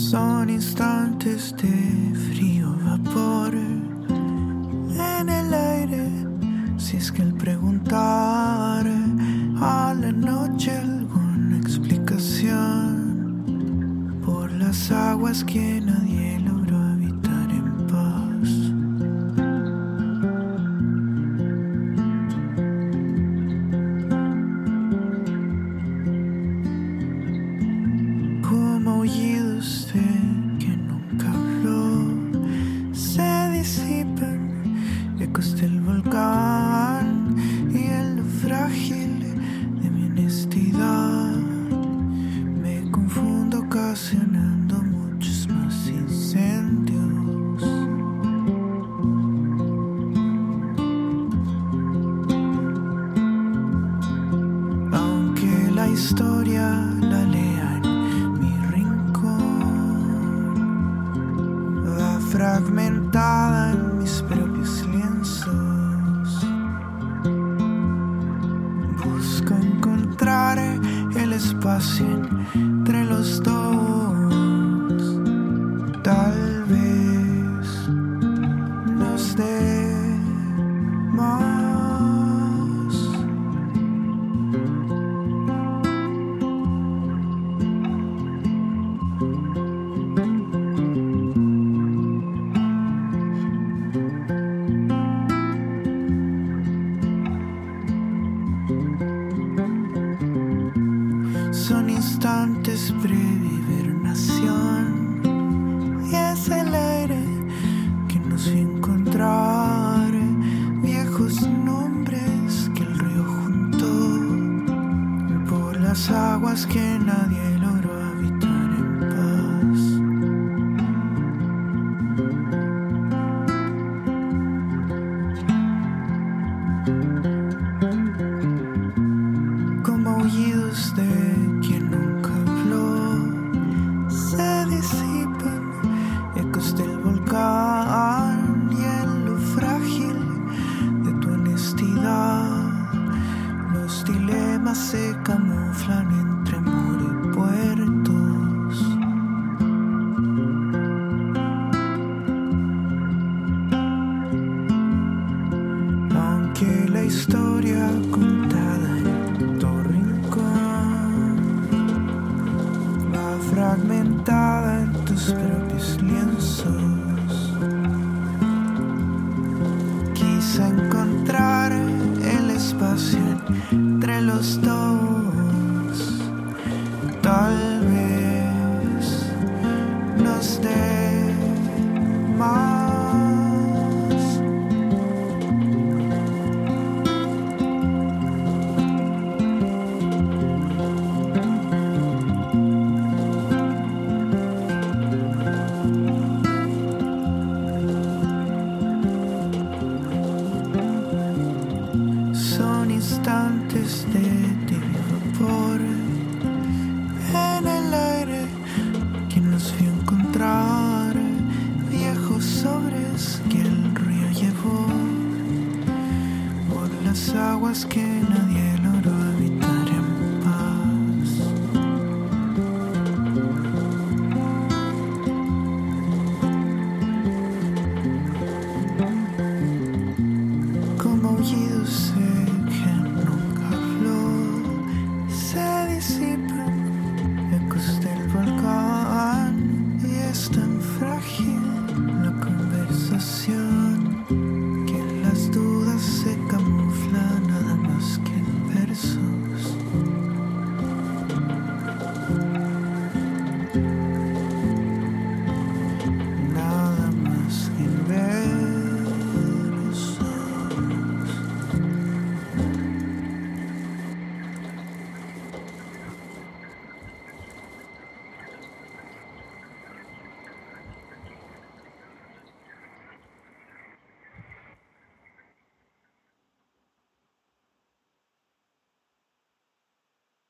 Son instantes de frío vapor en el aire. Si es que al preguntar a la noche alguna explicación por las aguas que nadie logró habitar en paz. Como aullidos de quien nunca habló, se disipan ecos del volcán y en lo frágil de mi honestidad me confundo, ocasionando muchos más incendios. Aunque la historia la lea en mi rincón, va fragmentada en mis propios lienzos, busco encontrar el espacio entre los dos. Tal vez nos dé más. Son instantes pre-hibernación y es el aire que nos vio encontrar viejos nombres que el río juntó por las aguas que nadie logró habitar en paz. Como aullidos de quien nunca habló, se disipan ecos del volcán y en lo frágil de tu honestidad los dilemas se camuflan entre amor y puertos. Aunque la historia contada en tu rincón va fragmentada en tus propios lienzos, quise encontrar el espacio entre los dos.